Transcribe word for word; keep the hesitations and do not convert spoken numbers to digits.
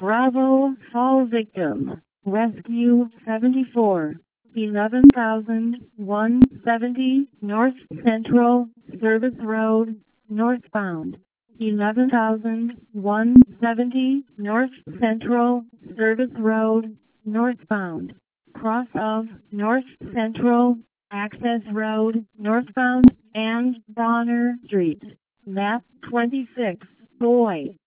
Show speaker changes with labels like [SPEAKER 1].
[SPEAKER 1] Bravo, fall victim. Rescue seventy-four. eleven thousand one hundred seventy North Central Service Road, northbound. eleven thousand one hundred seventy North Central Service Road, northbound. Cross of North Central Access Road, northbound, and Bonner Street. Map twenty-six. Boy.